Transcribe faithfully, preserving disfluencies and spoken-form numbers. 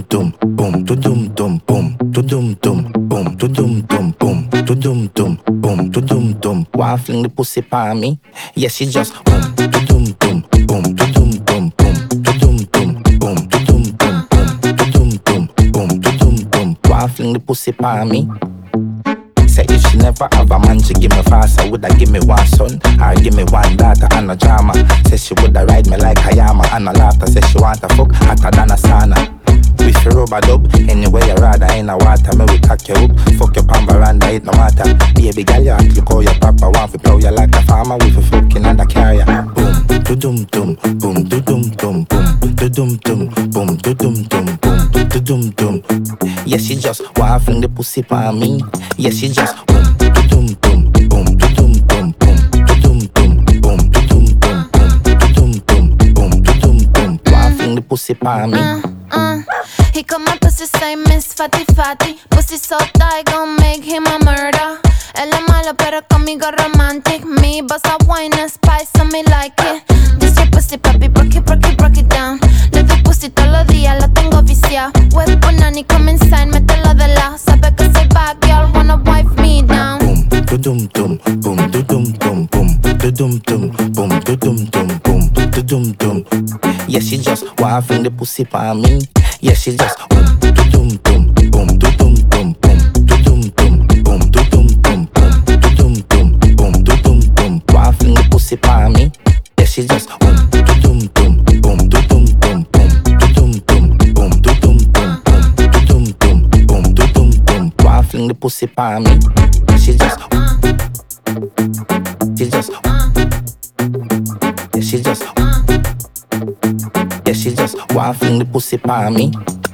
dum boom, to dum dum boom, to dum dum boom, to dum dum boom, to dum dum boom, to dum dum. One fling the pussy pa me, yeah she just boom, to dum dum boom, to dum dum boom, to dum dum boom, to dum dum boom, to dum dum boom, to dum dum. One fling the pussy pa me. Say if she never have a man, she give me fast. I woulda give me one son, or give me one daughter and a drama. Say she woulda ride me like a yama and a laughter. Say she want a fuck hotter than a sauna. We fi rubber dub, anyway you rather in a water. Me we cock you up, fuck your pan veranda, it no matter. Baby girl you act like how your papa want fi plow you like a farmer. We fi fucking under carrier. Boom, do dum dum, boom, do dum dum, boom, do dum dum, boom, do dum dum, boom, do dum dum. Yeah she just want fling the pussy pa me. Yeah she just boom, do dum dum, boom, do dum dum, boom, do dum dum, boom, do dum dum, boom, do dum dum, boom, do dum dum. Want fling the pussy pa me. Uh, uh. He call my pussy say Miss Fatty Fatty. Pussy so tight, gon' make him a murder. Él es malo pero conmigo romantic. Me bossa wine and spice, so me like it. This your pussy papi, break it, break it, break it down. Le doy pussy todos los días, lo tengo viciado. Web punani, come inside, mételo de lado. Sabe que soy bad girl, wanna wife me down. Boom, do dum dum, boom, do dum dum, boom, do dum dum, boom, do dum dum, boom, do dum dum. Yeah she just want fling the pussy pa me. Yeah she just boom, do dum dum, boom, do dum dum, boom, do dum dum, boom, do dum dum, boom, do dum dum, boom, do dum dum. Want fling the pussy pa me. Yeah she just boom, do dum dum, boom, do dum dum, boom, do dum dum, boom, do dum dum, boom, do dum dum, boom, do dum dum. Want fling the pussy pa me. She just she just yeah she just yeah she just want fling the pussy pa me.